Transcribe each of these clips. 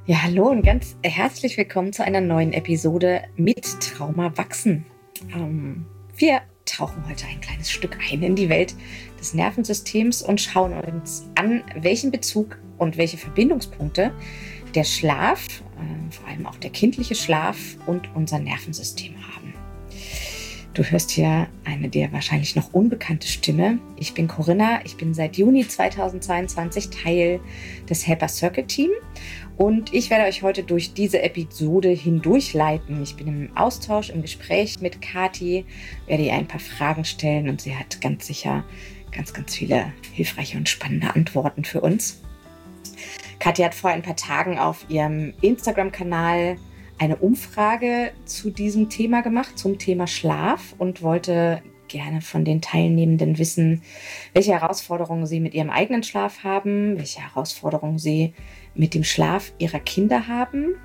Ja, hallo und ganz herzlich willkommen zu einer neuen Episode mit Trauma wachsen. Wir tauchen heute ein kleines Stück ein in die Welt des Nervensystems und schauen uns an, welchen Bezug und welche Verbindungspunkte der Schlaf, vor allem auch der kindliche Schlaf und unser Nervensystem haben. Du hörst hier eine dir wahrscheinlich noch unbekannte Stimme. Ich bin Corinna, ich bin seit Juni 2022 Teil des Helper Circle Team und ich werde euch heute durch diese Episode hindurchleiten. Ich bin im Austausch, im Gespräch mit Kathi, werde ihr ein paar Fragen stellen und sie hat ganz sicher ganz viele hilfreiche und spannende Antworten für uns. Kathi hat vor ein paar Tagen auf ihrem Instagram-Kanal eine Umfrage zu diesem Thema gemacht, zum Thema Schlaf, und wollte gerne von den Teilnehmenden wissen, welche Herausforderungen sie mit ihrem eigenen Schlaf haben, welche Herausforderungen sie mit dem Schlaf ihrer Kinder haben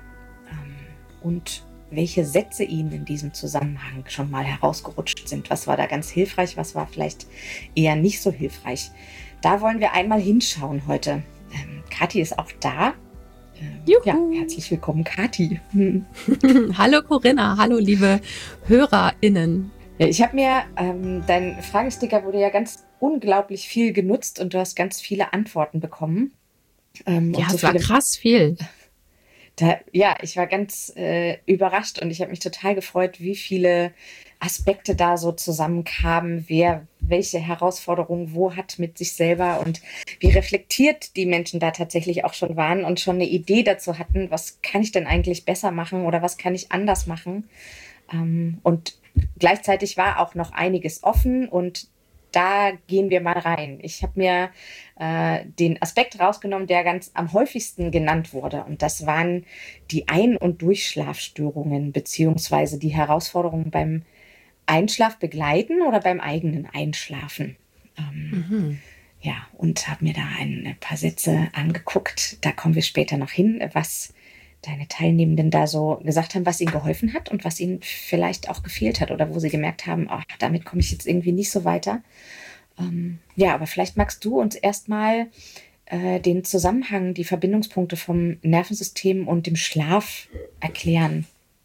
und welche Sätze ihnen in diesem Zusammenhang schon mal herausgerutscht sind. Was war da ganz hilfreich, was war vielleicht eher nicht so hilfreich. Da wollen wir einmal hinschauen heute. Kathi ist auch da. Ja, herzlich willkommen, Kathi. Hallo Corinna, hallo liebe HörerInnen. Ja, ich habe mir, dein Fragesticker wurde ja ganz unglaublich viel genutzt und du hast ganz viele Antworten bekommen. Ja, es war krass viel. Ich war ganz überrascht und ich habe mich total gefreut, wie viele Aspekte da so zusammenkamen, wer welche Herausforderungen wo hat mit sich selber und wie reflektiert die Menschen da tatsächlich auch schon waren und schon eine Idee dazu hatten, was kann ich denn eigentlich besser machen oder was kann ich anders machen. Und gleichzeitig war auch noch einiges offen und da gehen wir mal rein. Ich habe mir den Aspekt rausgenommen, der ganz am häufigsten genannt wurde. Und das waren die Ein- und Durchschlafstörungen beziehungsweise die Herausforderungen beim Einschlaf begleiten oder beim eigenen Einschlafen. Ja, und habe mir da ein paar Sätze angeguckt. Da kommen wir später noch hin, was deine Teilnehmenden da so gesagt haben, was ihnen geholfen hat und was ihnen vielleicht auch gefehlt hat oder wo sie gemerkt haben, ach, damit komme ich jetzt irgendwie nicht so weiter. Ja, aber vielleicht magst du uns erstmal den Zusammenhang, die Verbindungspunkte vom Nervensystem und dem Schlaf erklären.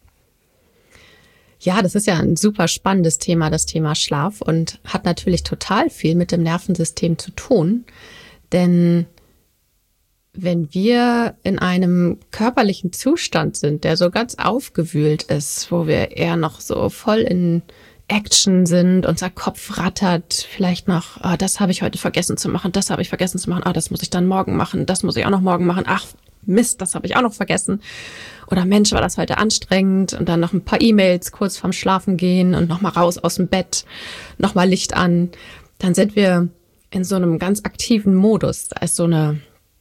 Ja, das ist ja ein super spannendes Thema, das Thema Schlaf, und hat natürlich total viel mit dem Nervensystem zu tun. Denn wenn wir in einem körperlichen Zustand sind, der so ganz aufgewühlt ist, wo wir eher noch so voll in Action sind, unser Kopf rattert, vielleicht noch, das habe ich heute vergessen zu machen, das habe ich vergessen zu machen, das muss ich dann morgen machen, das muss ich auch noch morgen machen, ach Mist, das habe ich auch noch vergessen. Oder Mensch, war das heute anstrengend, und dann noch ein paar E-Mails kurz vorm Schlafen gehen und nochmal raus aus dem Bett, nochmal Licht an. Dann sind wir in so einem ganz aktiven Modus. Da ist so eine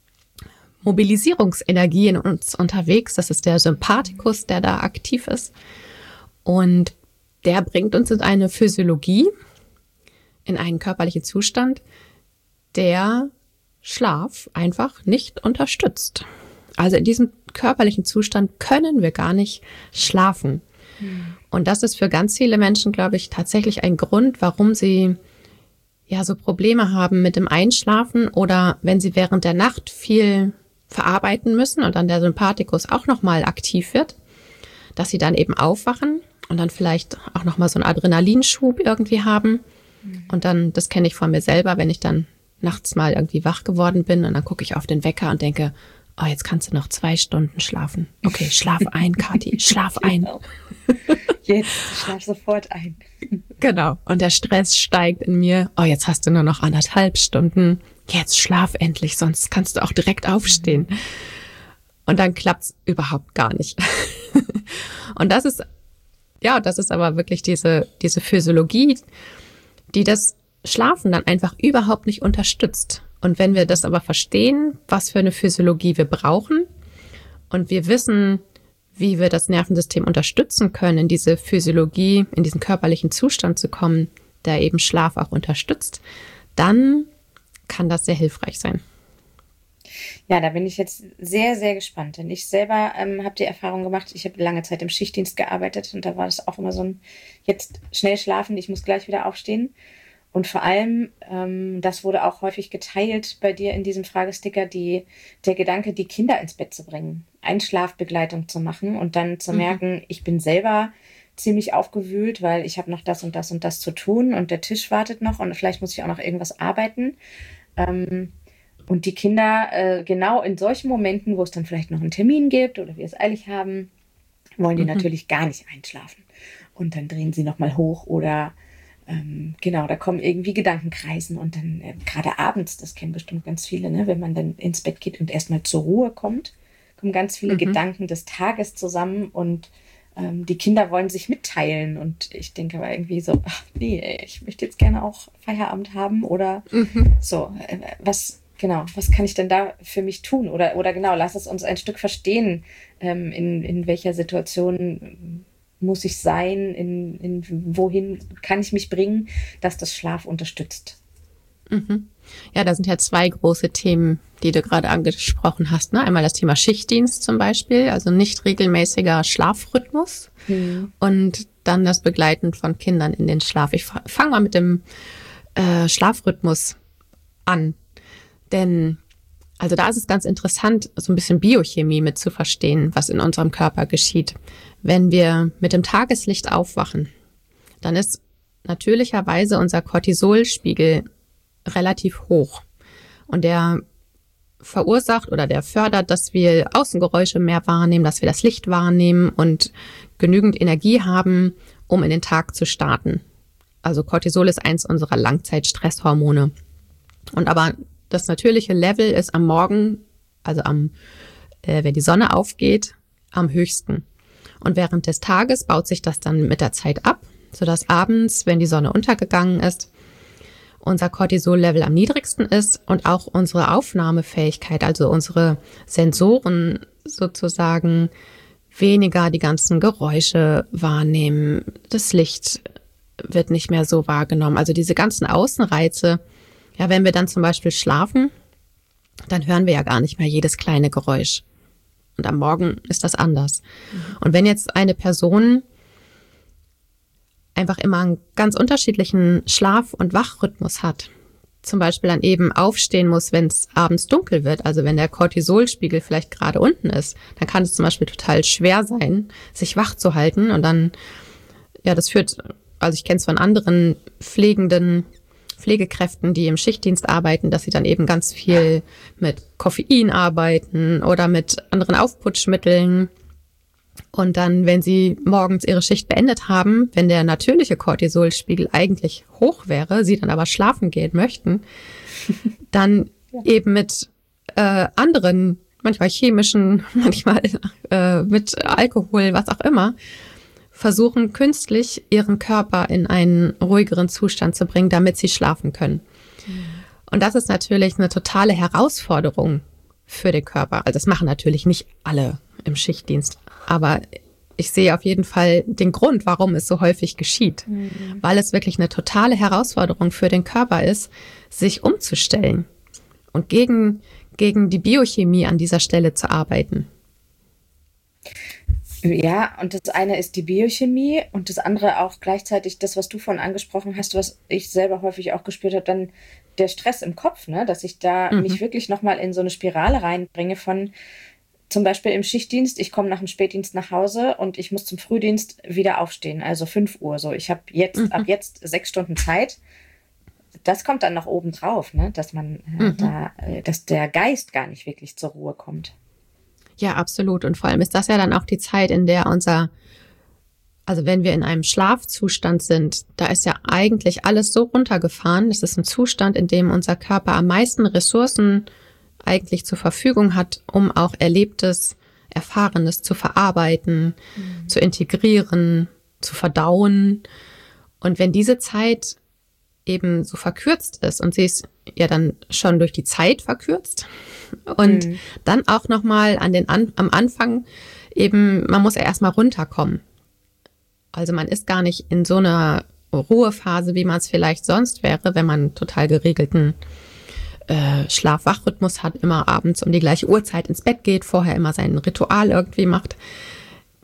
Mobilisierungsenergie in uns unterwegs. Das ist der Sympathikus, der da aktiv ist. Und der bringt uns in eine Physiologie, in einen körperlichen Zustand, der Schlaf einfach nicht unterstützt. Also in diesem körperlichen Zustand können wir gar nicht schlafen. Und das ist für ganz viele Menschen, glaube ich, tatsächlich ein Grund, warum sie ja so Probleme haben mit dem Einschlafen oder wenn sie während der Nacht viel verarbeiten müssen und dann der Sympathikus auch nochmal aktiv wird, dass sie dann eben aufwachen und dann vielleicht auch nochmal so einen Adrenalinschub irgendwie haben. Und dann, das kenne ich von mir selber, wenn ich dann nachts mal irgendwie wach geworden bin und dann gucke ich auf den Wecker und denke, oh, jetzt kannst du noch 2 Stunden schlafen. Okay, schlaf ein, Kathi, schlaf ein. Genau. Jetzt, schlaf sofort ein. Genau, und der Stress steigt in mir. Oh, jetzt hast du nur noch 1,5 Stunden. Jetzt schlaf endlich, sonst kannst du auch direkt aufstehen. Und dann klappt's überhaupt gar nicht. Und das ist aber wirklich diese Physiologie, die das Schlafen dann einfach überhaupt nicht unterstützt. Und wenn wir das aber verstehen, was für eine Physiologie wir brauchen und wir wissen, wie wir das Nervensystem unterstützen können, in diese Physiologie, in diesen körperlichen Zustand zu kommen, der eben Schlaf auch unterstützt, dann kann das sehr hilfreich sein. Ja, da bin ich jetzt sehr, sehr gespannt, denn ich selber habe die Erfahrung gemacht, ich habe lange Zeit im Schichtdienst gearbeitet und da war das auch immer so ein, jetzt schnell schlafen, ich muss gleich wieder aufstehen. Und vor allem, das wurde auch häufig geteilt bei dir in diesem Fragesticker, der Gedanke, die Kinder ins Bett zu bringen, Einschlafbegleitung zu machen und dann zu merken, ich bin selber ziemlich aufgewühlt, weil ich habe noch das und das und das zu tun und der Tisch wartet noch und vielleicht muss ich auch noch irgendwas arbeiten. Und die Kinder, genau in solchen Momenten, wo es dann vielleicht noch einen Termin gibt oder wir es eilig haben, wollen die natürlich gar nicht einschlafen. Und dann drehen sie nochmal hoch oder genau, da kommen irgendwie Gedankenkreisen und dann gerade abends, das kennen bestimmt ganz viele, ne, wenn man dann ins Bett geht und erstmal zur Ruhe kommt, kommen ganz viele Gedanken des Tages zusammen und die Kinder wollen sich mitteilen und ich denke aber irgendwie so, ach nee, ich möchte jetzt gerne auch Feierabend haben oder so, was kann ich denn da für mich tun? Oder genau, lass es uns ein Stück verstehen, in welcher Situation muss ich sein, wohin kann ich mich bringen, dass das Schlaf unterstützt. Ja, da sind ja zwei große Themen, die du gerade angesprochen hast. Ne? Einmal das Thema Schichtdienst zum Beispiel, also nicht regelmäßiger Schlafrhythmus und dann das Begleiten von Kindern in den Schlaf. Ich fange mal mit dem Schlafrhythmus an. Denn, also da ist es ganz interessant, so ein bisschen Biochemie mit zu verstehen, was in unserem Körper geschieht. Wenn wir mit dem Tageslicht aufwachen, dann ist natürlicherweise unser Cortisolspiegel relativ hoch. Und der verursacht oder der fördert, dass wir Außengeräusche mehr wahrnehmen, dass wir das Licht wahrnehmen und genügend Energie haben, um in den Tag zu starten. Also Cortisol ist eins unserer Langzeitstresshormone. Und aber das natürliche Level ist am Morgen, also wenn die Sonne aufgeht, am höchsten. Und während des Tages baut sich das dann mit der Zeit ab, sodass abends, wenn die Sonne untergegangen ist, unser Cortisol-Level am niedrigsten ist und auch unsere Aufnahmefähigkeit, also unsere Sensoren sozusagen weniger die ganzen Geräusche wahrnehmen. Das Licht wird nicht mehr so wahrgenommen. Also diese ganzen Außenreize, ja, wenn wir dann zum Beispiel schlafen, dann hören wir ja gar nicht mehr jedes kleine Geräusch. Und am Morgen ist das anders. Und wenn jetzt eine Person einfach immer einen ganz unterschiedlichen Schlaf- und Wachrhythmus hat, zum Beispiel dann eben aufstehen muss, wenn es abends dunkel wird, also wenn der Cortisolspiegel vielleicht gerade unten ist, dann kann es zum Beispiel total schwer sein, sich wach zu halten. Und dann, ja, das führt, also ich kenne es von anderen Pflegekräften, die im Schichtdienst arbeiten, dass sie dann eben ganz viel mit Koffein arbeiten oder mit anderen Aufputschmitteln. Und dann, wenn sie morgens ihre Schicht beendet haben, wenn der natürliche Cortisolspiegel eigentlich hoch wäre, sie dann aber schlafen gehen möchten, dann eben mit anderen, manchmal chemischen, manchmal mit Alkohol, was auch immer, versuchen künstlich ihren Körper in einen ruhigeren Zustand zu bringen, damit sie schlafen können. Und das ist natürlich eine totale Herausforderung für den Körper. Also das machen natürlich nicht alle im Schichtdienst, aber ich sehe auf jeden Fall den Grund, warum es so häufig geschieht, weil es wirklich eine totale Herausforderung für den Körper ist, sich umzustellen und gegen die Biochemie an dieser Stelle zu arbeiten. Ja, und das eine ist die Biochemie und das andere auch gleichzeitig das, was du vorhin angesprochen hast, was ich selber häufig auch gespürt habe, dann der Stress im Kopf, ne? Dass ich da mich wirklich nochmal in so eine Spirale reinbringe von zum Beispiel im Schichtdienst, ich komme nach dem Spätdienst nach Hause und ich muss zum Frühdienst wieder aufstehen, also 5 Uhr so. Ich habe jetzt ab jetzt 6 Stunden Zeit. Das kommt dann noch oben drauf, ne? Dass man dass der Geist gar nicht wirklich zur Ruhe kommt. Ja, absolut. Und vor allem ist das ja dann auch die Zeit, in der also wenn wir in einem Schlafzustand sind, da ist ja eigentlich alles so runtergefahren. Das ist ein Zustand, in dem unser Körper am meisten Ressourcen eigentlich zur Verfügung hat, um auch Erlebtes, Erfahrenes zu verarbeiten, zu integrieren, zu verdauen. Und wenn diese Zeit eben so verkürzt ist und sie ist ja dann schon durch die Zeit verkürzt und dann auch nochmal am Anfang eben, man muss ja erstmal runterkommen. Also man ist gar nicht in so einer Ruhephase, wie man es vielleicht sonst wäre, wenn man einen total geregelten Schlaf-Wach-Rhythmus hat, immer abends um die gleiche Uhrzeit ins Bett geht, vorher immer sein Ritual irgendwie macht.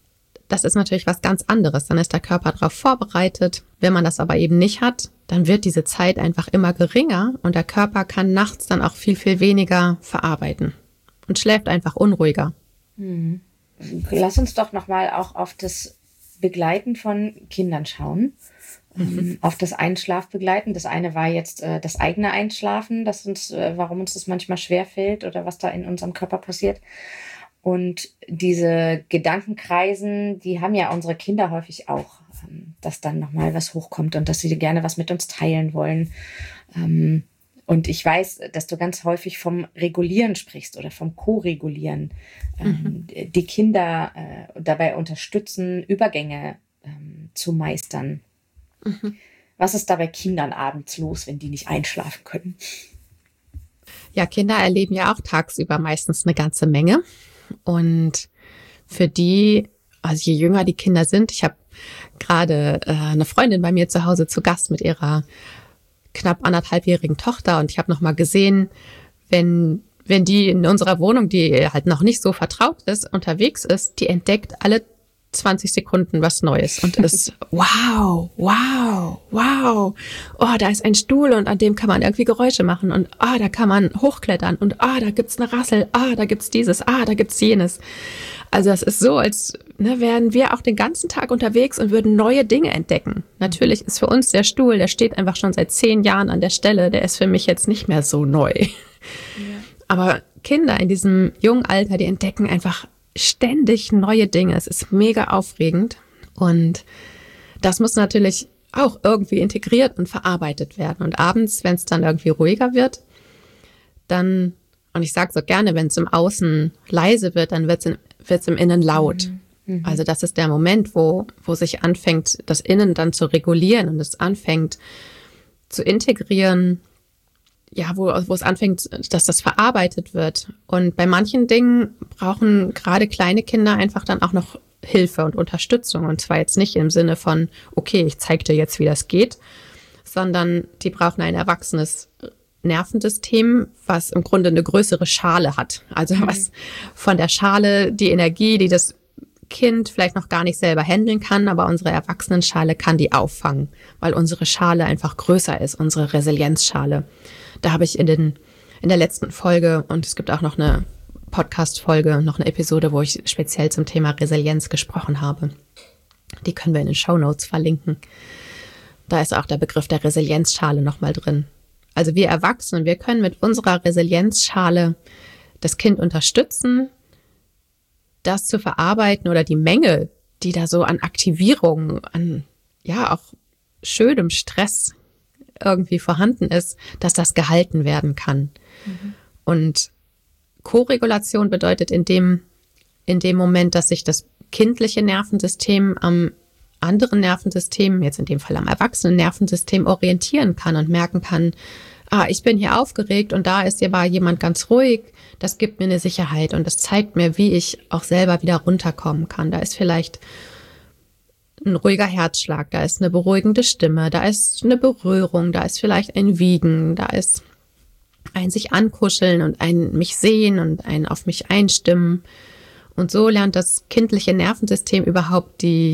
das ist natürlich was ganz anderes. Dann ist der Körper darauf vorbereitet. Wenn man das aber eben nicht hat, dann wird diese Zeit einfach immer geringer und der Körper kann nachts dann auch viel, viel weniger verarbeiten und schläft einfach unruhiger. Lass uns doch nochmal auch auf das Begleiten von Kindern schauen. Auf das Einschlafbegleiten. Das eine war jetzt das eigene Einschlafen, warum uns das manchmal schwerfällt oder was da in unserem Körper passiert. Und diese Gedankenkreisen, die haben ja unsere Kinder häufig auch, dass dann nochmal was hochkommt und dass sie gerne was mit uns teilen wollen. Und ich weiß, dass du ganz häufig vom Regulieren sprichst oder vom Co-Regulieren. Die Kinder dabei unterstützen, Übergänge zu meistern. Was ist da bei Kindern abends los, wenn die nicht einschlafen können? Ja, Kinder erleben ja auch tagsüber meistens eine ganze Menge. Und für die, also je jünger die Kinder sind, ich habe gerade eine Freundin bei mir zu Hause zu Gast mit ihrer knapp 1,5-jährigen Tochter und ich habe noch mal gesehen, wenn die in unserer Wohnung, die halt noch nicht so vertraut ist, unterwegs ist, die entdeckt alle 20 Sekunden was Neues und ist wow, oh, da ist ein Stuhl und an dem kann man irgendwie Geräusche machen und da kann man hochklettern und da gibt's eine Rassel, da gibt's dieses, da gibt's jenes. Also das ist so, als wären wir auch den ganzen Tag unterwegs und würden neue Dinge entdecken. Natürlich ist für uns der Stuhl, der steht einfach schon seit 10 Jahren an der Stelle, der ist für mich jetzt nicht mehr so neu. Ja. Aber Kinder in diesem jungen Alter, die entdecken einfach ständig neue Dinge. Es ist mega aufregend und das muss natürlich auch irgendwie integriert und verarbeitet werden. Und abends, wenn es dann irgendwie ruhiger wird, dann, und ich sage so gerne, wenn es im Außen leise wird, dann wird es im Innen laut. Also das ist der Moment, wo sich anfängt, das Innen dann zu regulieren und es anfängt zu integrieren, ja, wo es anfängt, dass das verarbeitet wird. Und bei manchen Dingen brauchen gerade kleine Kinder einfach dann auch noch Hilfe und Unterstützung. Und zwar jetzt nicht im Sinne von, okay, ich zeige dir jetzt, wie das geht, sondern die brauchen ein erwachsenes Nervensystem, was im Grunde eine größere Schale hat. Also was von der Schale die Energie, die das Kind vielleicht noch gar nicht selber handeln kann, aber unsere Erwachsenenschale kann die auffangen, weil unsere Schale einfach größer ist, unsere Resilienzschale. Da habe ich in der letzten Folge, und es gibt auch noch eine Podcast-Folge, noch eine Episode, wo ich speziell zum Thema Resilienz gesprochen habe. Die können wir in den Shownotes verlinken. Da ist auch der Begriff der Resilienzschale nochmal drin. Also wir Erwachsenen, wir können mit unserer Resilienzschale das Kind unterstützen, das zu verarbeiten oder die Menge, die da so an Aktivierung, an ja auch schönem Stress irgendwie vorhanden ist, dass das gehalten werden kann. Und Koregulation bedeutet in dem Moment, dass sich das kindliche Nervensystem am anderen Nervensystem, jetzt in dem Fall am erwachsenen Nervensystem, orientieren kann und merken kann, ich bin hier aufgeregt und da war jemand ganz ruhig, das gibt mir eine Sicherheit und das zeigt mir, wie ich auch selber wieder runterkommen kann. Da ist vielleicht ein ruhiger Herzschlag, da ist eine beruhigende Stimme, da ist eine Berührung, da ist vielleicht ein Wiegen, da ist ein sich ankuscheln und ein mich sehen und ein auf mich einstimmen. Und so lernt das kindliche Nervensystem überhaupt die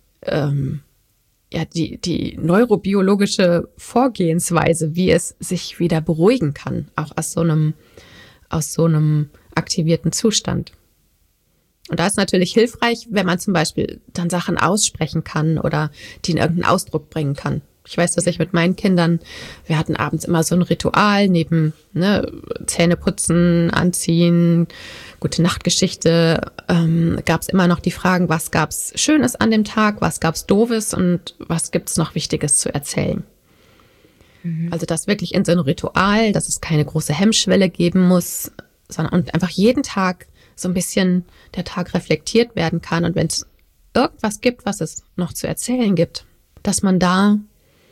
neurobiologische Vorgehensweise, wie es sich wieder beruhigen kann, auch aus so einem aktivierten Zustand. Und da ist natürlich hilfreich, wenn man zum Beispiel dann Sachen aussprechen kann oder die in irgendeinen Ausdruck bringen kann. Ich weiß, dass ich mit meinen Kindern, wir hatten abends immer so ein Ritual neben Zähne putzen, anziehen, gute Nachtgeschichte, gab es immer noch die Fragen, was gab's Schönes an dem Tag, was gab's Doofes und was gibt's noch Wichtiges zu erzählen. Also das wirklich in so ein Ritual, dass es keine große Hemmschwelle geben muss, sondern und einfach jeden Tag so ein bisschen der Tag reflektiert werden kann. Und wenn es irgendwas gibt, was es noch zu erzählen gibt, dass man da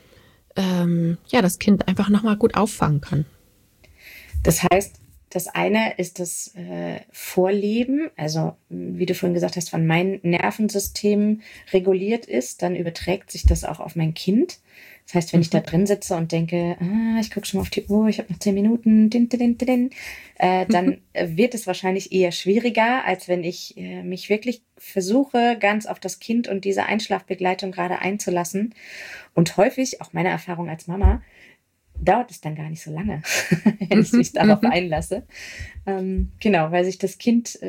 das Kind einfach nochmal gut auffangen kann. Das heißt, das eine ist das Vorleben, also wie du vorhin gesagt hast, wenn mein Nervensystem reguliert ist, dann überträgt sich das auch auf mein Kind. Das heißt, wenn ich da drin sitze und denke, ich gucke schon mal auf die Uhr, ich habe noch 10 Minuten, dann wird es wahrscheinlich eher schwieriger, als wenn ich mich wirklich versuche, ganz auf das Kind und diese Einschlafbegleitung gerade einzulassen. Und häufig, auch meine Erfahrung als Mama, dauert es dann gar nicht so lange, wenn ich mich darauf einlasse. Genau, weil sich das Kind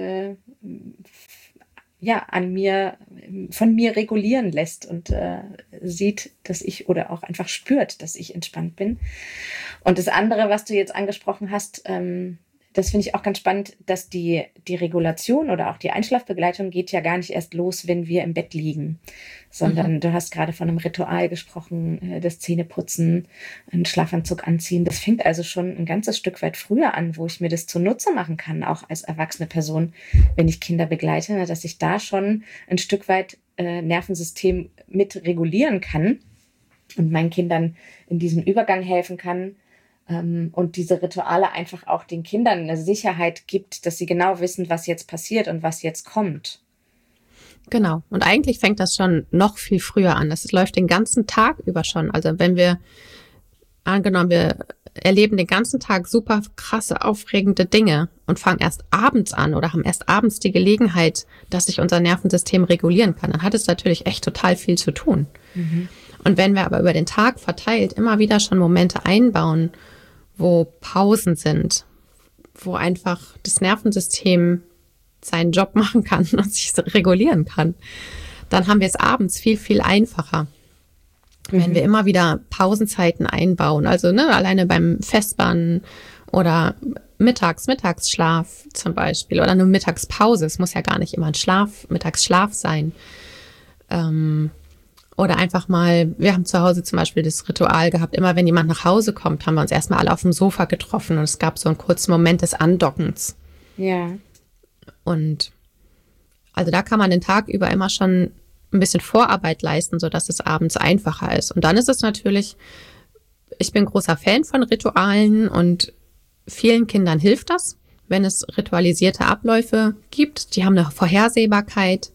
von mir regulieren lässt und sieht, dass ich oder auch einfach spürt, dass ich entspannt bin. Und das andere, was du jetzt angesprochen hast, das finde ich auch ganz spannend, dass die Regulation oder auch die Einschlafbegleitung geht ja gar nicht erst los, wenn wir im Bett liegen, sondern du hast gerade von einem Ritual gesprochen, das Zähneputzen, einen Schlafanzug anziehen. Das fängt also schon ein ganzes Stück weit früher an, wo ich mir das zunutze machen kann, auch als erwachsene Person, wenn ich Kinder begleite, dass ich da schon ein Stück weit Nervensystem mit regulieren kann und meinen Kindern in diesem Übergang helfen kann. Und diese Rituale einfach auch den Kindern eine Sicherheit gibt, dass sie genau wissen, was jetzt passiert und was jetzt kommt. Genau. Und eigentlich fängt das schon noch viel früher an. Das läuft den ganzen Tag über schon. Also wenn wir, angenommen, wir erleben den ganzen Tag super krasse, aufregende Dinge und fangen erst abends an oder haben erst abends die Gelegenheit, dass sich unser Nervensystem regulieren kann, dann hat es natürlich echt total viel zu tun. Mhm. Und wenn wir aber über den Tag verteilt immer wieder schon Momente einbauen, wo Pausen sind, wo einfach das Nervensystem seinen Job machen kann und sich regulieren kann, dann haben wir es abends viel, viel einfacher. Wenn wir immer wieder Pausenzeiten einbauen, also alleine beim Festbannen oder Mittagsschlaf zum Beispiel oder eine Mittagspause, es muss ja gar nicht immer ein Mittagsschlaf sein, oder einfach mal, wir haben zu Hause zum Beispiel das Ritual gehabt, immer wenn jemand nach Hause kommt, haben wir uns erstmal alle auf dem Sofa getroffen und es gab so einen kurzen Moment des Andockens. Ja. Und also da kann man den Tag über immer schon ein bisschen Vorarbeit leisten, sodass es abends einfacher ist. Und dann ist es natürlich, ich bin großer Fan von Ritualen und vielen Kindern hilft das, wenn es ritualisierte Abläufe gibt. Die haben eine Vorhersehbarkeit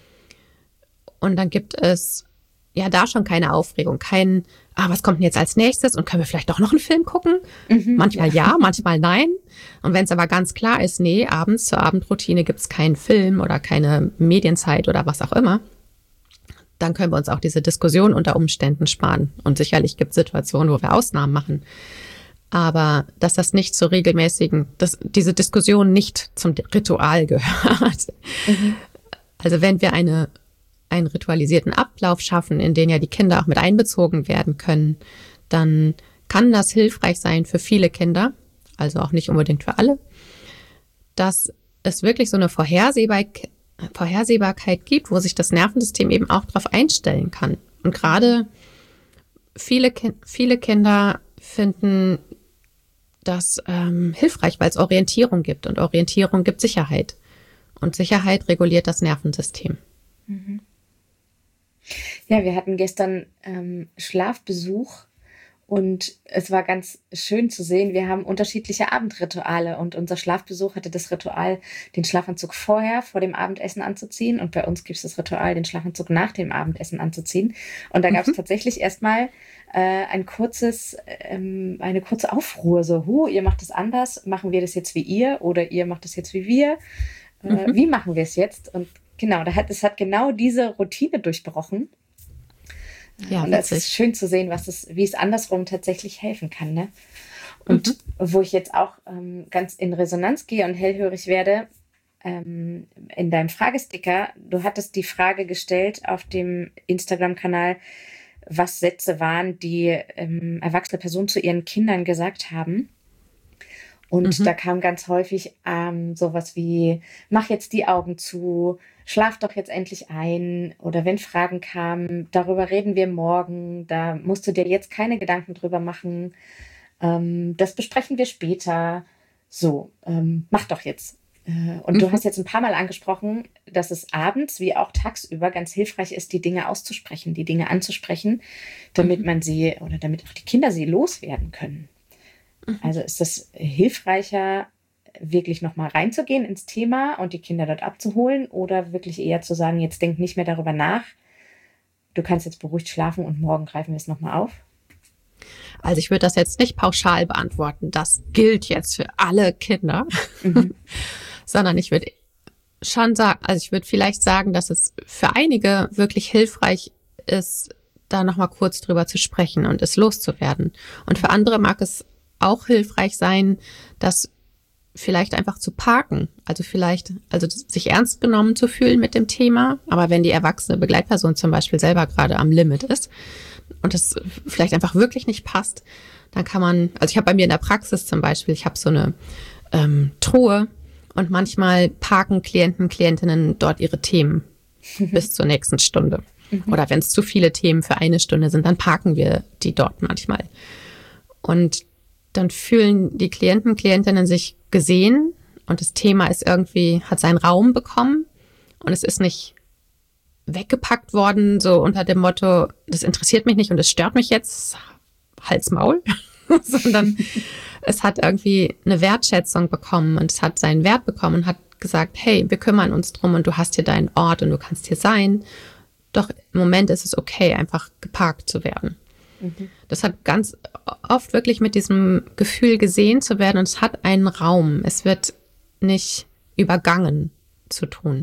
und dann gibt es ja da schon keine Aufregung, was kommt denn jetzt als nächstes und können wir vielleicht doch noch einen Film gucken? Manchmal ja, manchmal nein. Und wenn es aber ganz klar ist, nee, abends zur Abendroutine gibt es keinen Film oder keine Medienzeit oder was auch immer, dann können wir uns auch diese Diskussion unter Umständen sparen. Und sicherlich gibt es Situationen, wo wir Ausnahmen machen. Aber dass das nicht zur diese Diskussion nicht zum Ritual gehört. Also wenn wir einen ritualisierten Ablauf schaffen, in den ja die Kinder auch mit einbezogen werden können, dann kann das hilfreich sein für viele Kinder, also auch nicht unbedingt für alle, dass es wirklich so eine Vorhersehbarkeit gibt, wo sich das Nervensystem eben auch darauf einstellen kann. Und gerade viele Kinder finden das hilfreich, weil es Orientierung gibt und Orientierung gibt Sicherheit. Und Sicherheit reguliert das Nervensystem. Mhm. Ja, wir hatten gestern Schlafbesuch und es war ganz schön zu sehen, wir haben unterschiedliche Abendrituale und unser Schlafbesuch hatte das Ritual, den Schlafanzug vor dem Abendessen anzuziehen und bei uns gibt es das Ritual, den Schlafanzug nach dem Abendessen anzuziehen. Und da gab es tatsächlich erstmal eine kurze Aufruhr, so, ihr macht es anders, machen wir das jetzt wie ihr oder ihr macht es jetzt wie wir, wie machen wir es jetzt? Und genau, es hat genau diese Routine durchbrochen. Ja, und es ist schön zu sehen, wie es andersrum tatsächlich helfen kann. Ne? Und wo ich jetzt auch ganz in Resonanz gehe und hellhörig werde, in deinem Fragesticker, du hattest die Frage gestellt auf dem Instagram-Kanal, was Sätze waren, die erwachsene Personen zu ihren Kindern gesagt haben. Und da kam ganz häufig sowas wie, mach jetzt die Augen zu, schlaf doch jetzt endlich ein. Oder wenn Fragen kamen, darüber reden wir morgen, da musst du dir jetzt keine Gedanken drüber machen. Das besprechen wir später. So, mach doch jetzt. Und du hast jetzt ein paar Mal angesprochen, dass es abends wie auch tagsüber ganz hilfreich ist, die Dinge auszusprechen, die Dinge anzusprechen, damit man sie oder damit auch die Kinder sie loswerden können. Also ist es hilfreicher, wirklich nochmal reinzugehen ins Thema und die Kinder dort abzuholen oder wirklich eher zu sagen, jetzt denk nicht mehr darüber nach, du kannst jetzt beruhigt schlafen und morgen greifen wir es nochmal auf? Also ich würde das jetzt nicht pauschal beantworten, das gilt jetzt für alle Kinder, sondern ich würde schon sagen, also ich würde vielleicht sagen, dass es für einige wirklich hilfreich ist, da nochmal kurz drüber zu sprechen und es loszuwerden. Und für andere mag es auch hilfreich sein, das vielleicht einfach zu parken. Also sich ernst genommen zu fühlen mit dem Thema. Aber wenn die erwachsene Begleitperson zum Beispiel selber gerade am Limit ist und es vielleicht einfach wirklich nicht passt, dann kann man, also ich habe bei mir in der Praxis zum Beispiel, ich habe so eine Truhe und manchmal parken Klientinnen dort ihre Themen bis zur nächsten Stunde. Oder wenn es zu viele Themen für eine Stunde sind, dann parken wir die dort manchmal. Und dann fühlen die Klientinnen sich gesehen und das Thema ist irgendwie, hat seinen Raum bekommen und es ist nicht weggepackt worden, so unter dem Motto, das interessiert mich nicht und es stört mich jetzt, Hals, Maul, sondern es hat irgendwie eine Wertschätzung bekommen und es hat seinen Wert bekommen und hat gesagt, hey, wir kümmern uns drum und du hast hier deinen Ort und du kannst hier sein. Doch im Moment ist es okay, einfach geparkt zu werden. Das hat ganz oft wirklich mit diesem Gefühl gesehen zu werden und es hat einen Raum. Es wird nicht übergangen zu tun.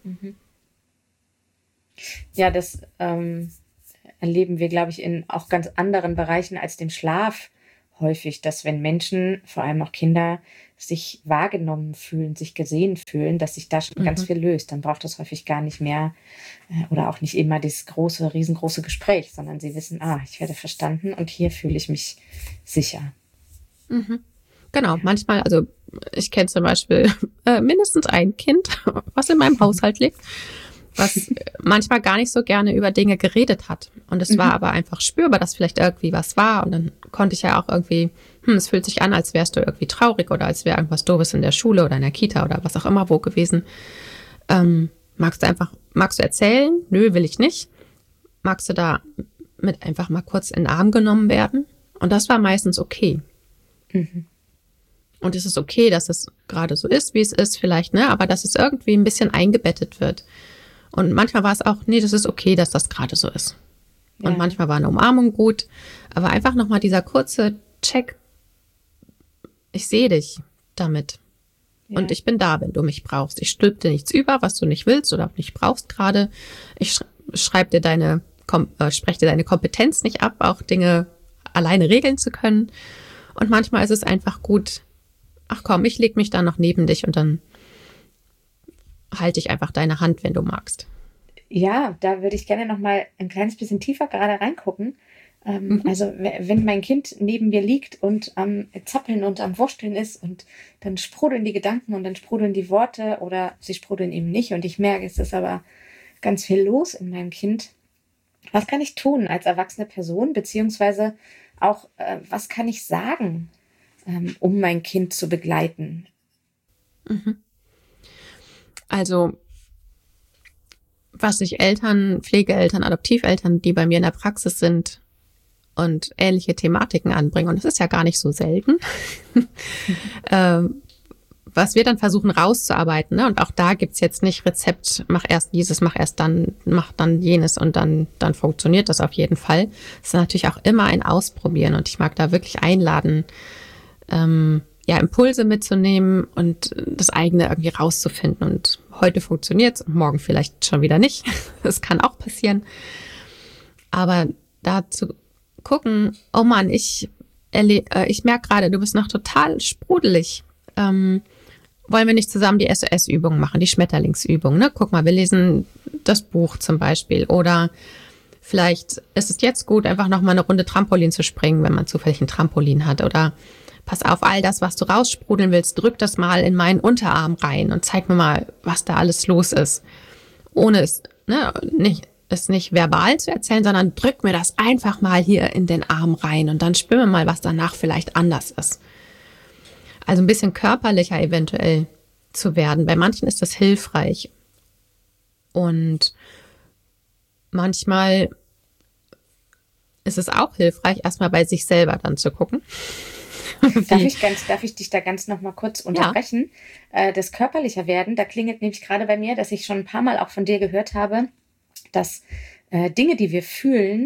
Ja, das erleben wir, glaube ich, in auch ganz anderen Bereichen als dem Schlaf häufig, dass wenn Menschen, vor allem auch Kinder, sich wahrgenommen fühlen, sich gesehen fühlen, dass sich da schon ganz viel löst. Dann braucht es häufig gar nicht mehr oder auch nicht immer dieses große, riesengroße Gespräch, sondern sie wissen, ich werde verstanden und hier fühle ich mich sicher. Genau, manchmal, also ich kenne zum Beispiel mindestens ein Kind, was in meinem Haushalt lebt, was manchmal gar nicht so gerne über Dinge geredet hat. Und es war aber einfach spürbar, dass vielleicht irgendwie was war. Und dann konnte ich ja auch irgendwie, es fühlt sich an, als wärst du irgendwie traurig oder als wäre irgendwas Doofes in der Schule oder in der Kita oder was auch immer wo gewesen. Magst du erzählen? Nö, will ich nicht. Magst du da mit einfach mal kurz in den Arm genommen werden? Und das war meistens okay. Und es ist okay, dass es gerade so ist, wie es ist vielleicht, ne? Aber dass es irgendwie ein bisschen eingebettet wird. Und manchmal war es auch, nee, das ist okay, dass das gerade so ist. Ja. Und manchmal war eine Umarmung gut. Aber einfach nochmal dieser kurze Check. Ich sehe dich damit. Ja. Und ich bin da, wenn du mich brauchst. Ich stülpe dir nichts über, was du nicht willst oder nicht brauchst gerade. Ich spreche dir deine Kompetenz nicht ab, auch Dinge alleine regeln zu können. Und manchmal ist es einfach gut, ach komm, ich leg mich da noch neben dich und dann halte ich einfach deine Hand, wenn du magst. Ja, da würde ich gerne noch mal ein kleines bisschen tiefer gerade reingucken. Also wenn mein Kind neben mir liegt und am Zappeln und am Wursteln ist und dann sprudeln die Gedanken und dann sprudeln die Worte oder sie sprudeln eben nicht und ich merke, es ist aber ganz viel los in meinem Kind. Was kann ich tun als erwachsene Person, beziehungsweise auch, was kann ich sagen, um mein Kind zu begleiten? Also, was sich Eltern, Pflegeeltern, Adoptiveltern, die bei mir in der Praxis sind und ähnliche Thematiken anbringen, und das ist ja gar nicht so selten, was wir dann versuchen rauszuarbeiten, ne? Und auch da gibt's jetzt nicht Rezept, mach erst dieses, mach dann jenes und dann funktioniert das auf jeden Fall. Es ist natürlich auch immer ein Ausprobieren und ich mag da wirklich einladen, Impulse mitzunehmen und das eigene irgendwie rauszufinden. Und heute funktioniert's und morgen vielleicht schon wieder nicht. Das kann auch passieren. Aber da zu gucken, oh Mann, ich merke gerade, du bist noch total sprudelig. Wollen wir nicht zusammen die SOS-Übung machen, die Schmetterlingsübung, ne? Guck mal, wir lesen das Buch zum Beispiel. Oder vielleicht ist es jetzt gut, einfach noch mal eine Runde Trampolin zu springen, wenn man zufällig ein Trampolin hat. Oder pass auf, all das, was du raussprudeln willst, drück das mal in meinen Unterarm rein und zeig mir mal, was da alles los ist. Ohne es nicht verbal zu erzählen, sondern drück mir das einfach mal hier in den Arm rein und dann spüren wir mal, was danach vielleicht anders ist. Also ein bisschen körperlicher eventuell zu werden. Bei manchen ist das hilfreich. Und manchmal ist es auch hilfreich, erstmal bei sich selber dann zu gucken. Darf ich dich da ganz noch mal kurz unterbrechen? Ja. Das körperlicher werden, da klingelt nämlich gerade bei mir, dass ich schon ein paar Mal auch von dir gehört habe, dass Dinge, die wir fühlen,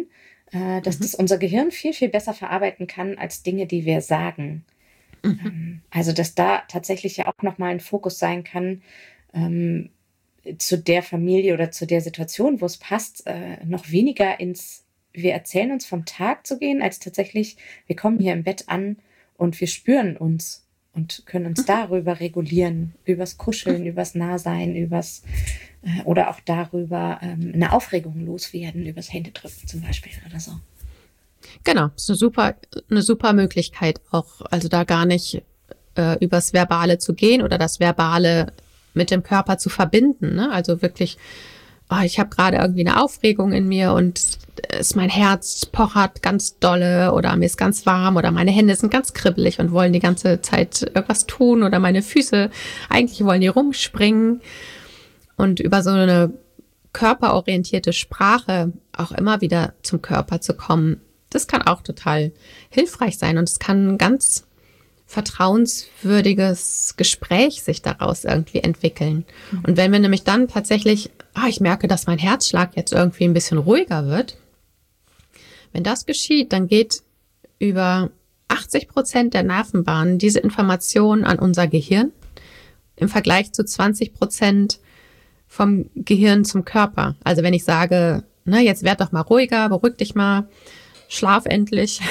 dass das unser Gehirn viel, viel besser verarbeiten kann als Dinge, die wir sagen. Also, dass da tatsächlich ja auch nochmal ein Fokus sein kann, zu der Familie oder zu der Situation, wo es passt, noch weniger wir erzählen uns vom Tag zu gehen, als tatsächlich, wir kommen hier im Bett an und wir spüren uns und können uns darüber regulieren, übers Kuscheln, übers Nahsein, oder auch darüber eine Aufregung loswerden, übers Händedrücken zum Beispiel oder so. Genau, ist eine super Möglichkeit auch, also da gar nicht übers Verbale zu gehen oder das Verbale mit dem Körper zu verbinden, ne? Also wirklich, ich habe gerade irgendwie eine Aufregung in mir und mein Herz pochert ganz dolle oder mir ist ganz warm oder meine Hände sind ganz kribbelig und wollen die ganze Zeit irgendwas tun oder meine Füße, eigentlich wollen die rumspringen. Und über so eine körperorientierte Sprache auch immer wieder zum Körper zu kommen, das kann auch total hilfreich sein. Und es kann ein ganz vertrauenswürdiges Gespräch sich daraus irgendwie entwickeln. Und wenn wir nämlich dann tatsächlich, ich merke, dass mein Herzschlag jetzt irgendwie ein bisschen ruhiger wird, wenn das geschieht, dann geht über 80% der Nervenbahnen diese Information an unser Gehirn im Vergleich zu 20% vom Gehirn zum Körper. Also wenn ich sage, jetzt werd doch mal ruhiger, beruhig dich mal, schlaf endlich.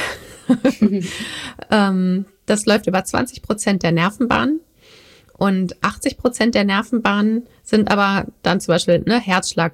Das läuft über 20% der Nervenbahnen und 80% der Nervenbahnen sind aber dann zum Beispiel Herzschlag.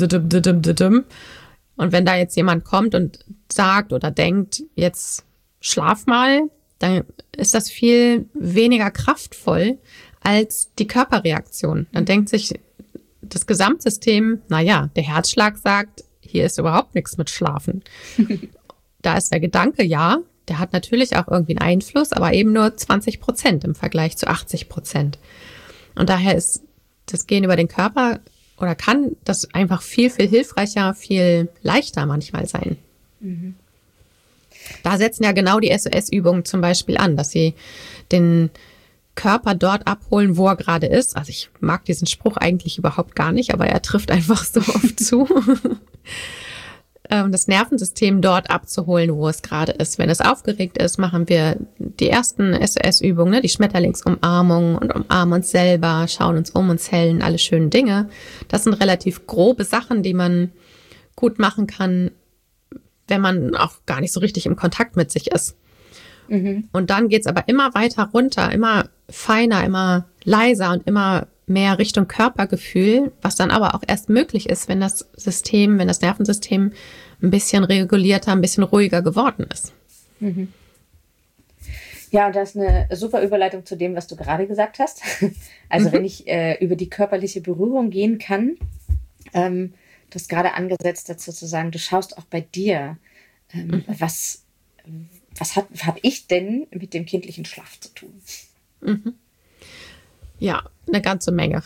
Und wenn da jetzt jemand kommt und sagt oder denkt, jetzt schlaf mal, dann ist das viel weniger kraftvoll als die Körperreaktion. Dann denkt sich das Gesamtsystem, der Herzschlag sagt, hier ist überhaupt nichts mit Schlafen. Da ist der Gedanke, der hat natürlich auch irgendwie einen Einfluss, aber eben nur 20% im Vergleich zu 80%. Und daher ist das Gehen über den Körper oder kann das einfach viel, viel hilfreicher, viel leichter manchmal sein. Mhm. Da setzen ja genau die SOS-Übungen zum Beispiel an, dass sie den Körper dort abholen, wo er gerade ist. Also ich mag diesen Spruch eigentlich überhaupt gar nicht, aber er trifft einfach so oft zu. Das Nervensystem dort abzuholen, wo es gerade ist. Wenn es aufgeregt ist, machen wir die ersten SOS-Übungen, die Schmetterlingsumarmung und umarmen uns selber, schauen uns um uns hellen, alle schönen Dinge. Das sind relativ grobe Sachen, die man gut machen kann, wenn man auch gar nicht so richtig im Kontakt mit sich ist. Mhm. Und dann geht's aber immer weiter runter, immer feiner, immer leiser und immer mehr Richtung Körpergefühl, was dann aber auch erst möglich ist, wenn das Nervensystem ein bisschen regulierter, ein bisschen ruhiger geworden ist. Mhm. Ja, und das ist eine super Überleitung zu dem, was du gerade gesagt hast. Also wenn ich über die körperliche Berührung gehen kann, du hast gerade angesetzt dazu zu sagen, du schaust auch bei dir, was habe ich denn mit dem kindlichen Schlaf zu tun? Mhm. Ja, eine ganze Menge.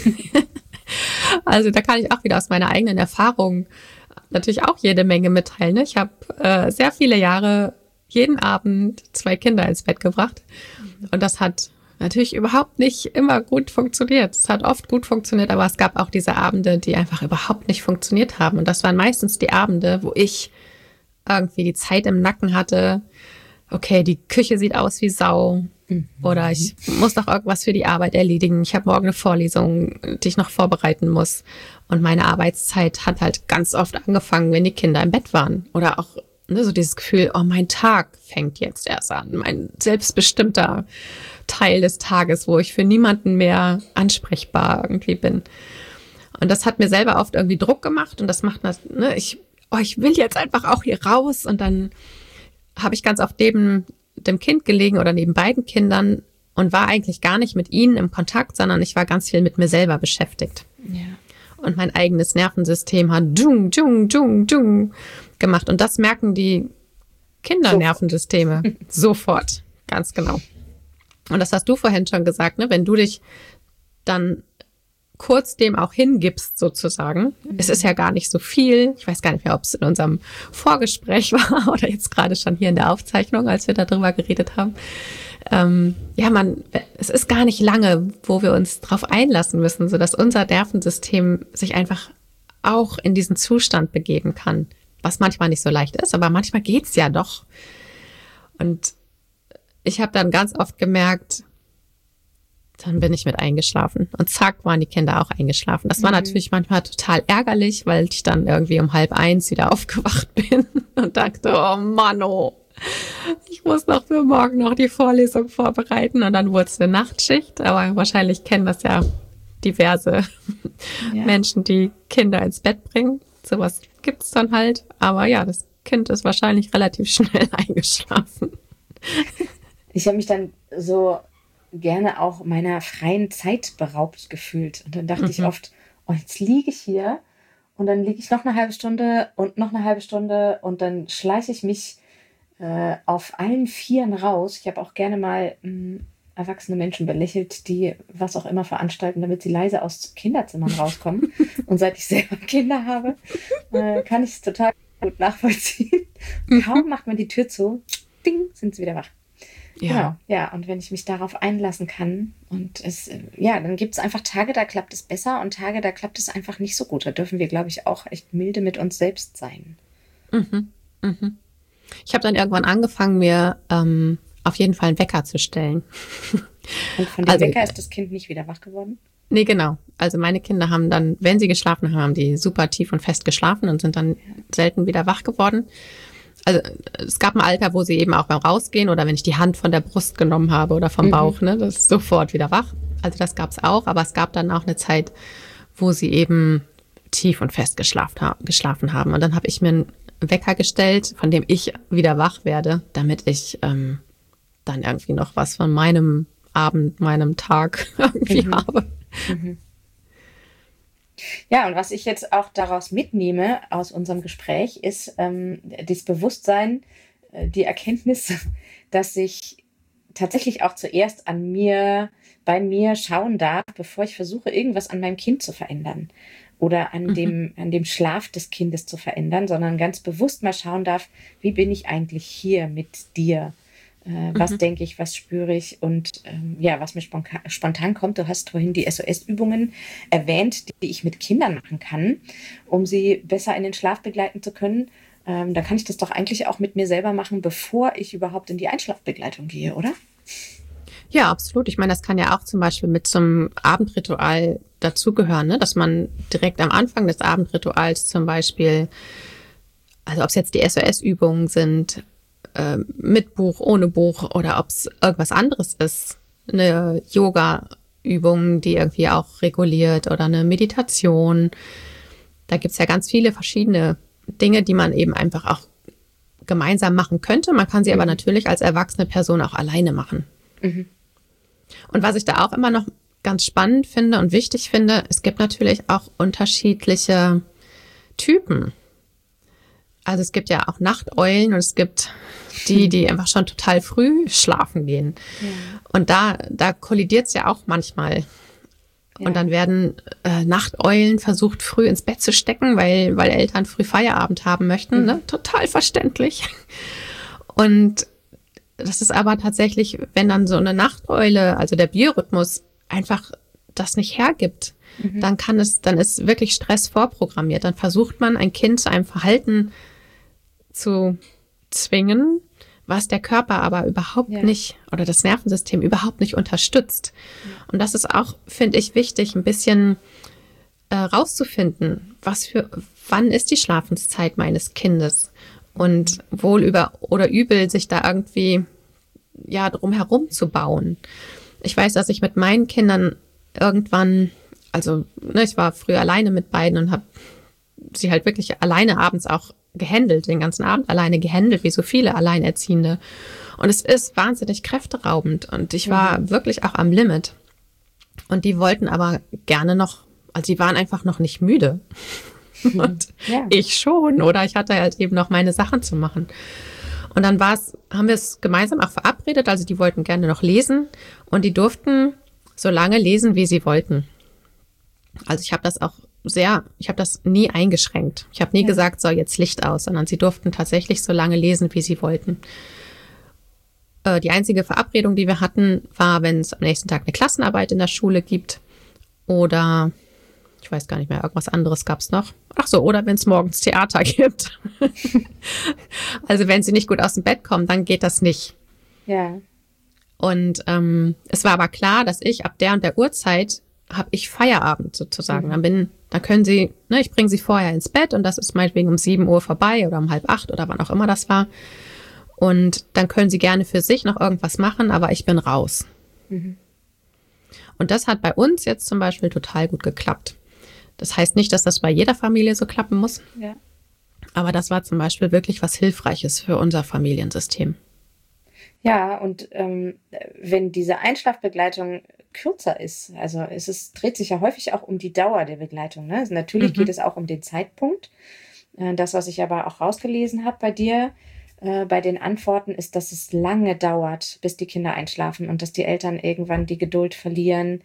Also da kann ich auch wieder aus meiner eigenen Erfahrung natürlich auch jede Menge mitteilen. Ne? Ich habe sehr viele Jahre jeden Abend 2 Kinder ins Bett gebracht und das hat natürlich überhaupt nicht immer gut funktioniert. Es hat oft gut funktioniert, aber es gab auch diese Abende, die einfach überhaupt nicht funktioniert haben. Und das waren meistens die Abende, wo ich irgendwie die Zeit im Nacken hatte. Okay, die Küche sieht aus wie Sau. Oder ich muss noch irgendwas für die Arbeit erledigen. Ich habe morgen eine Vorlesung, die ich noch vorbereiten muss. Und meine Arbeitszeit hat halt ganz oft angefangen, wenn die Kinder im Bett waren. Oder auch so dieses Gefühl, mein Tag fängt jetzt erst an. Mein selbstbestimmter Teil des Tages, wo ich für niemanden mehr ansprechbar irgendwie bin. Und das hat mir selber oft irgendwie Druck gemacht. Und das macht, ich will jetzt einfach auch hier raus. Und dann habe ich ganz oft neben dem Kind gelegen oder neben beiden Kindern und war eigentlich gar nicht mit ihnen im Kontakt, sondern ich war ganz viel mit mir selber beschäftigt. Ja. Und mein eigenes Nervensystem hat dung, dung, dung, dung gemacht. Und das merken die Kindernervensysteme sofort, ganz genau. Und das hast du vorhin schon gesagt, ne? Wenn du dich dann kurz dem auch hingibst sozusagen. Es ist ja gar nicht so viel. Ich weiß gar nicht mehr, ob es in unserem Vorgespräch war oder jetzt gerade schon hier in der Aufzeichnung, als wir darüber geredet haben. Es ist gar nicht lange, wo wir uns drauf einlassen müssen, sodass unser Nervensystem sich einfach auch in diesen Zustand begeben kann. was manchmal nicht so leicht ist, aber manchmal geht's ja doch. Und ich habe dann ganz oft gemerkt, dann bin ich mit eingeschlafen. Und zack, waren die Kinder auch eingeschlafen. Das war natürlich manchmal total ärgerlich, weil ich dann irgendwie um 12:30 wieder aufgewacht bin und dachte, oh Mann, oh, ich muss noch für morgen noch die Vorlesung vorbereiten. Und dann wurde es eine Nachtschicht. Aber wahrscheinlich kennen das ja diverse Menschen, die Kinder ins Bett bringen. Sowas gibt's dann halt. Aber ja, das Kind ist wahrscheinlich relativ schnell eingeschlafen. Ich habe mich dann so gerne auch meiner freien Zeit beraubt gefühlt. Und dann dachte ich oft, oh, jetzt liege ich hier und dann liege ich noch eine halbe Stunde und noch eine halbe Stunde und dann schleiche ich mich auf allen Vieren raus. Ich habe auch gerne mal erwachsene Menschen belächelt, die was auch immer veranstalten, damit sie leise aus Kinderzimmern rauskommen. Und seit ich selber Kinder habe, kann ich es total gut nachvollziehen. Kaum macht man die Tür zu, ding, sind sie wieder wach. Ja. Genau, ja, und wenn ich mich darauf einlassen kann und dann gibt es einfach Tage, da klappt es besser und Tage, da klappt es einfach nicht so gut. Da dürfen wir, glaube ich, auch echt milde mit uns selbst sein. Ich habe dann irgendwann angefangen, mir auf jeden Fall einen Wecker zu stellen. Und von dem Wecker ist das Kind nicht wieder wach geworden? Nee, genau. Also meine Kinder haben dann, wenn sie geschlafen haben, haben die super tief und fest geschlafen und sind dann selten wieder wach geworden. Also es gab ein Alter, wo sie eben auch beim Rausgehen oder wenn ich die Hand von der Brust genommen habe oder vom Bauch, ne, das ist sofort wieder wach. Also das gab es auch, aber es gab dann auch eine Zeit, wo sie eben tief und fest geschlafen haben. Und dann habe ich mir einen Wecker gestellt, von dem ich wieder wach werde, damit ich dann irgendwie noch was von meinem Abend, meinem Tag irgendwie habe. Ja, und was ich jetzt auch daraus mitnehme aus unserem Gespräch, ist das Bewusstsein, die Erkenntnis, dass ich tatsächlich auch zuerst bei mir schauen darf, bevor ich versuche, irgendwas an meinem Kind zu verändern oder an dem Schlaf des Kindes zu verändern, sondern ganz bewusst mal schauen darf, wie bin ich eigentlich hier mit dir? Was denke ich, was spüre ich und was mir spontan kommt. Du hast vorhin die SOS-Übungen erwähnt, die ich mit Kindern machen kann, um sie besser in den Schlaf begleiten zu können. Da kann ich das doch eigentlich auch mit mir selber machen, bevor ich überhaupt in die Einschlafbegleitung gehe, oder? Ja, absolut. Ich meine, das kann ja auch zum Beispiel mit zum Abendritual dazugehören, ne? Dass man direkt am Anfang des Abendrituals zum Beispiel, also ob es jetzt die SOS-Übungen sind, mit Buch, ohne Buch oder ob es irgendwas anderes ist, eine Yoga-Übung, die irgendwie auch reguliert oder eine Meditation. Da gibt es ja ganz viele verschiedene Dinge, die man eben einfach auch gemeinsam machen könnte. Man kann sie aber natürlich als erwachsene Person auch alleine machen. Und was ich da auch immer noch ganz spannend finde und wichtig finde, es gibt natürlich auch unterschiedliche Typen. Also es gibt ja auch Nachteulen und es gibt die einfach schon total früh schlafen gehen. Ja. Und da kollidiert es ja auch manchmal. Ja. Und dann werden Nachteulen versucht, früh ins Bett zu stecken, weil Eltern früh Feierabend haben möchten. Ne? Total verständlich. Und das ist aber tatsächlich, wenn dann so eine Nachteule, also der Biorhythmus, einfach das nicht hergibt, dann ist wirklich Stress vorprogrammiert. Dann versucht man, ein Kind zu einem Verhalten zu zwingen, was der Körper aber überhaupt nicht oder das Nervensystem überhaupt nicht unterstützt. Und das ist auch, finde ich, wichtig, ein bisschen rauszufinden, wann ist die Schlafenszeit meines Kindes und wohl über oder übel sich da irgendwie drum herum zu bauen. Ich weiß, dass ich mit meinen Kindern irgendwann, also ich war früher alleine mit beiden und habe sie halt wirklich alleine abends auch gehandelt, den ganzen Abend alleine gehandelt, wie so viele Alleinerziehende. Und es ist wahnsinnig kräfteraubend und ich war wirklich auch am Limit. Und die wollten aber gerne noch, also die waren einfach noch nicht müde. Und ich schon, oder ich hatte halt eben noch meine Sachen zu machen. Und dann haben wir es gemeinsam auch verabredet, also die wollten gerne noch lesen und die durften so lange lesen, wie sie wollten. Also ich habe das nie eingeschränkt. Ich habe nie gesagt, so jetzt Licht aus, sondern sie durften tatsächlich so lange lesen, wie sie wollten. Die einzige Verabredung, die wir hatten, war, wenn es am nächsten Tag eine Klassenarbeit in der Schule gibt oder ich weiß gar nicht mehr, irgendwas anderes gab es noch. Ach so, oder wenn es morgens Theater gibt. Also wenn sie nicht gut aus dem Bett kommen, dann geht das nicht. Ja. Und es war aber klar, dass ich ab der und der Uhrzeit habe ich Feierabend sozusagen. Dann können sie, ne, ich bringe sie vorher ins Bett und das ist meinetwegen um 7 Uhr vorbei oder um 7:30 oder wann auch immer das war. Und dann können sie gerne für sich noch irgendwas machen, aber ich bin raus. Und das hat bei uns jetzt zum Beispiel total gut geklappt. Das heißt nicht, dass das bei jeder Familie so klappen muss. Ja. Aber das war zum Beispiel wirklich was Hilfreiches für unser Familiensystem. Ja, und wenn diese Einschlafbegleitung kürzer ist, also dreht sich ja häufig auch um die Dauer der Begleitung. Ne? Also natürlich geht es auch um den Zeitpunkt. Das, was ich aber auch rausgelesen habe bei dir, bei den Antworten, ist, dass es lange dauert, bis die Kinder einschlafen und dass die Eltern irgendwann die Geduld verlieren,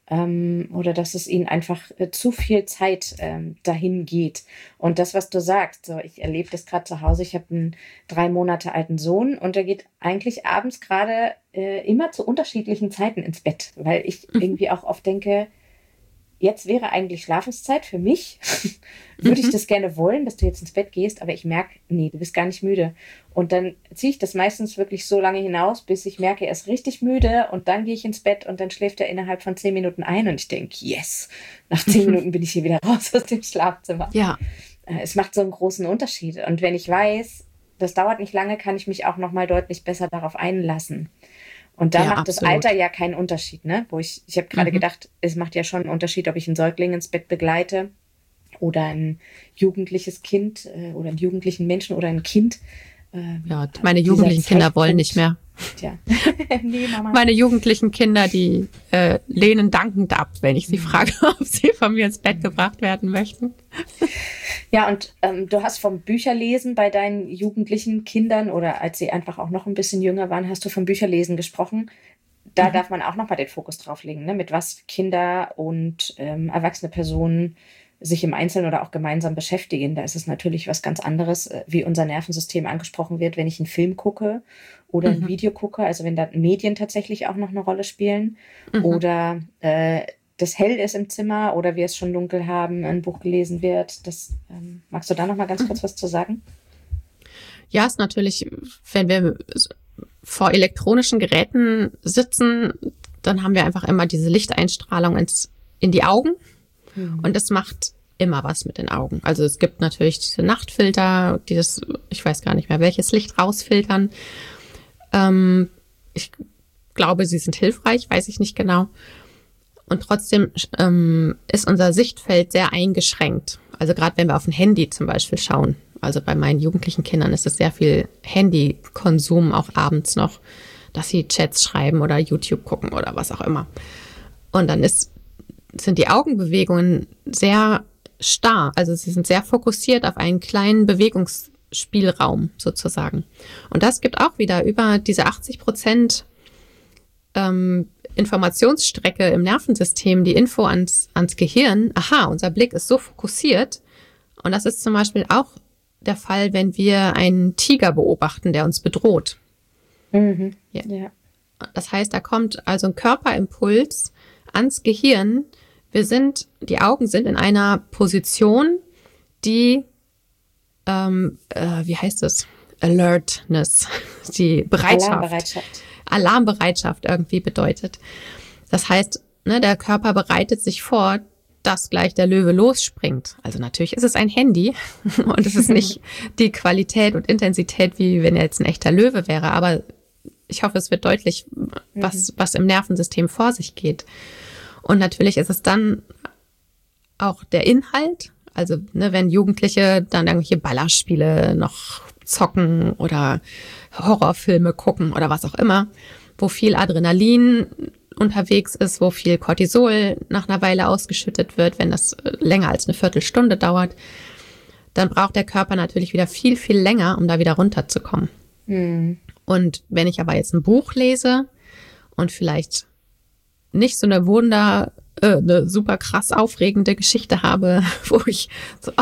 oder dass es ihnen einfach zu viel Zeit dahin geht. Und das, was du sagst, so, ich erlebe das gerade zu Hause, ich habe einen 3 Monate alten Sohn und der geht eigentlich abends gerade immer zu unterschiedlichen Zeiten ins Bett, weil ich irgendwie auch oft denke, jetzt wäre eigentlich Schlafenszeit für mich. Würde ich das gerne wollen, dass du jetzt ins Bett gehst, aber ich merke, nee, du bist gar nicht müde. Und dann ziehe ich das meistens wirklich so lange hinaus, bis ich merke, er ist richtig müde und dann gehe ich ins Bett und dann schläft er innerhalb von 10 Minuten ein und ich denke, yes, nach 10 Minuten bin ich hier wieder raus aus dem Schlafzimmer. Ja. Es macht so einen großen Unterschied. Und wenn ich weiß, das dauert nicht lange, kann ich mich auch nochmal deutlich besser darauf einlassen. Und da macht das Alter ja keinen Unterschied, ne? Ich habe gerade gedacht, es macht ja schon einen Unterschied, ob ich einen Säugling ins Bett begleite oder ein jugendliches Kind oder einen jugendlichen Menschen oder ein Kind. Ja, meine jugendlichen Kinder wollen nicht mehr. Tja. Nee, Mama. Meine jugendlichen Kinder, die lehnen dankend ab, wenn ich sie frage, ob sie von mir ins Bett gebracht werden möchten. Ja, und du hast vom Bücherlesen bei deinen jugendlichen Kindern oder als sie einfach auch noch ein bisschen jünger waren, hast du vom Bücherlesen gesprochen. Da darf man auch nochmal den Fokus drauf legen, ne? Mit was Kinder und erwachsene Personen sich im Einzelnen oder auch gemeinsam beschäftigen. Da ist es natürlich was ganz anderes, wie unser Nervensystem angesprochen wird, wenn ich einen Film gucke oder ein Video gucke, also wenn da Medien tatsächlich auch noch eine Rolle spielen oder das hell ist im Zimmer oder wir es schon dunkel haben, ein Buch gelesen wird. Das magst du da noch mal ganz kurz was zu sagen? Ja, ist natürlich, wenn wir vor elektronischen Geräten sitzen, dann haben wir einfach immer diese Lichteinstrahlung in die Augen und das macht immer was mit den Augen. Also es gibt natürlich diese Nachtfilter, die ich weiß gar nicht mehr, welches Licht rausfiltern. Ich glaube, sie sind hilfreich, weiß ich nicht genau. Und trotzdem ist unser Sichtfeld sehr eingeschränkt. Also gerade wenn wir auf ein Handy zum Beispiel schauen. Also bei meinen jugendlichen Kindern ist es sehr viel Handykonsum, auch abends noch, dass sie Chats schreiben oder YouTube gucken oder was auch immer. Und dann sind die Augenbewegungen sehr starr. Also sie sind sehr fokussiert auf einen kleinen Bewegungsspielraum sozusagen. Und das gibt auch wieder über diese 80% Informationsstrecke im Nervensystem, die Info ans Gehirn. Aha, unser Blick ist so fokussiert. Und das ist zum Beispiel auch der Fall, wenn wir einen Tiger beobachten, der uns bedroht. Ja. Das heißt, da kommt also ein Körperimpuls ans Gehirn. Die Augen sind in einer Position, die, wie heißt es? Alertness, die Bereitschaft. Alarmbereitschaft irgendwie bedeutet. Das heißt, ne, der Körper bereitet sich vor, dass gleich der Löwe losspringt. Also natürlich ist es ein Handy und es ist nicht die Qualität und Intensität, wie wenn er jetzt ein echter Löwe wäre. Aber ich hoffe, es wird deutlich, was im Nervensystem vor sich geht. Und natürlich ist es dann auch der Inhalt. Also ne, wenn Jugendliche dann irgendwelche Ballerspiele noch zocken oder Horrorfilme gucken oder was auch immer, wo viel Adrenalin unterwegs ist, wo viel Cortisol nach einer Weile ausgeschüttet wird, wenn das länger als eine Viertelstunde dauert, dann braucht der Körper natürlich wieder viel, viel länger, um da wieder runterzukommen. Und wenn ich aber jetzt ein Buch lese und vielleicht nicht so eine super krass aufregende Geschichte habe, wo ich so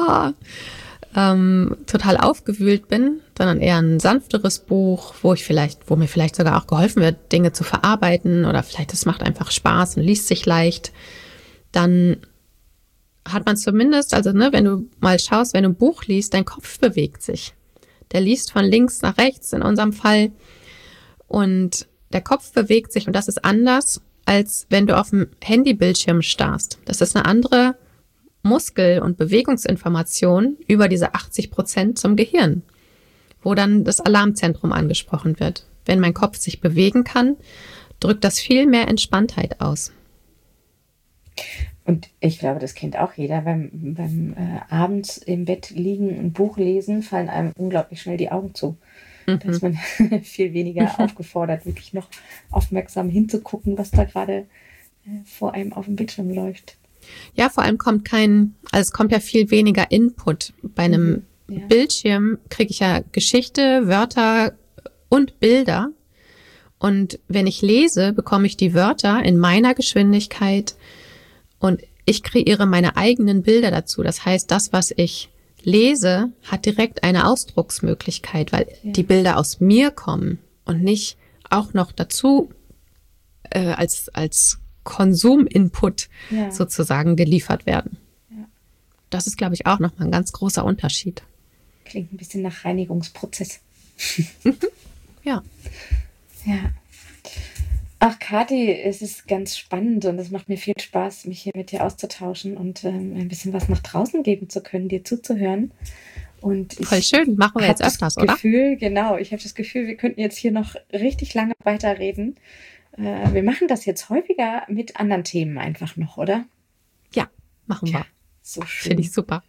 total aufgewühlt bin, sondern eher ein sanfteres Buch, wo mir vielleicht sogar auch geholfen wird, Dinge zu verarbeiten oder vielleicht es macht einfach Spaß und liest sich leicht, dann hat man zumindest, also ne, wenn du mal schaust, wenn du ein Buch liest, dein Kopf bewegt sich. Der liest von links nach rechts in unserem Fall und der Kopf bewegt sich und das ist anders, als wenn du auf dem Handybildschirm starrst. Das ist eine andere Muskel- und Bewegungsinformation über diese 80% zum Gehirn, wo dann das Alarmzentrum angesprochen wird. Wenn mein Kopf sich bewegen kann, drückt das viel mehr Entspanntheit aus. Und ich glaube, das kennt auch jeder. Beim abends im Bett liegen, ein Buch lesen, fallen einem unglaublich schnell die Augen zu. Da ist man viel weniger aufgefordert, wirklich noch aufmerksam hinzugucken, was da gerade vor einem auf dem Bildschirm läuft. Ja, vor allem es kommt ja viel weniger Input. Bei einem Bildschirm kriege ich ja Geschichte, Wörter und Bilder. Und wenn ich lese, bekomme ich die Wörter in meiner Geschwindigkeit und ich kreiere meine eigenen Bilder dazu. Das heißt, das, was ich lese, hat direkt eine Ausdrucksmöglichkeit, weil die Bilder aus mir kommen und nicht auch noch dazu als Konsuminput sozusagen geliefert werden. Ja. Das ist, glaube ich, auch nochmal ein ganz großer Unterschied. Klingt ein bisschen nach Reinigungsprozess. Ja. Ja. Ach, Kathi, es ist ganz spannend und es macht mir viel Spaß, mich hier mit dir auszutauschen und ein bisschen was nach draußen geben zu können, dir zuzuhören. Und voll schön, machen wir jetzt öfters, oder? Genau, ich habe das Gefühl, wir könnten jetzt hier noch richtig lange weiterreden. Wir machen das jetzt häufiger mit anderen Themen einfach noch, oder? Ja, machen wir. So schön. Finde ich super.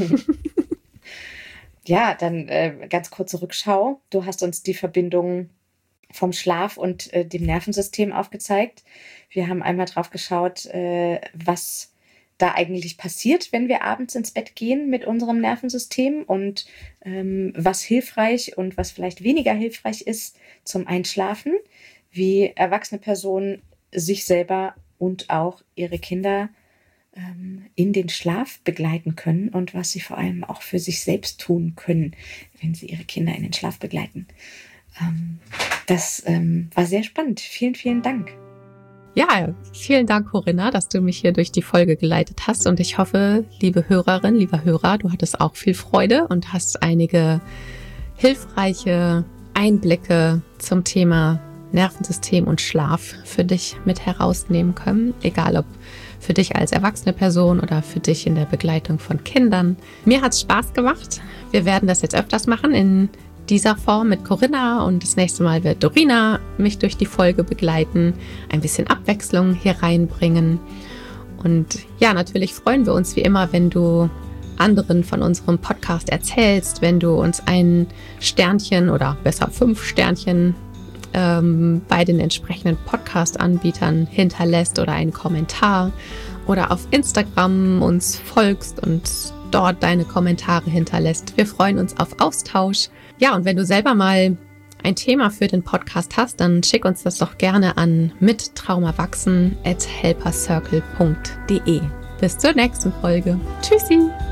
Ja, dann ganz kurze Rückschau. Du hast uns die Verbindung vom Schlaf und dem Nervensystem aufgezeigt. Wir haben einmal drauf geschaut, was da eigentlich passiert, wenn wir abends ins Bett gehen mit unserem Nervensystem und was hilfreich und was vielleicht weniger hilfreich ist zum Einschlafen, wie erwachsene Personen sich selber und auch ihre Kinder in den Schlaf begleiten können und was sie vor allem auch für sich selbst tun können, wenn sie ihre Kinder in den Schlaf begleiten. Das war sehr spannend. Vielen, vielen Dank. Ja, vielen Dank, Corinna, dass du mich hier durch die Folge geleitet hast. Und ich hoffe, liebe Hörerin, lieber Hörer, du hattest auch viel Freude und hast einige hilfreiche Einblicke zum Thema Nervensystem und Schlaf für dich mit herausnehmen können. Egal ob für dich als erwachsene Person oder für dich in der Begleitung von Kindern. Mir hat es Spaß gemacht. Wir werden das jetzt öfters machen in dieser Form mit Corinna und das nächste Mal wird Dorina mich durch die Folge begleiten, ein bisschen Abwechslung hier reinbringen. Und ja, natürlich freuen wir uns wie immer, wenn du anderen von unserem Podcast erzählst, wenn du uns ein Sternchen oder besser 5 Sternchen bei den entsprechenden Podcast-Anbietern hinterlässt oder einen Kommentar oder auf Instagram uns folgst und dort deine Kommentare hinterlässt. Wir freuen uns auf Austausch. Ja, und wenn du selber mal ein Thema für den Podcast hast, dann schick uns das doch gerne an mittraumawachsen@helpercircle.de. Bis zur nächsten Folge. Tschüssi!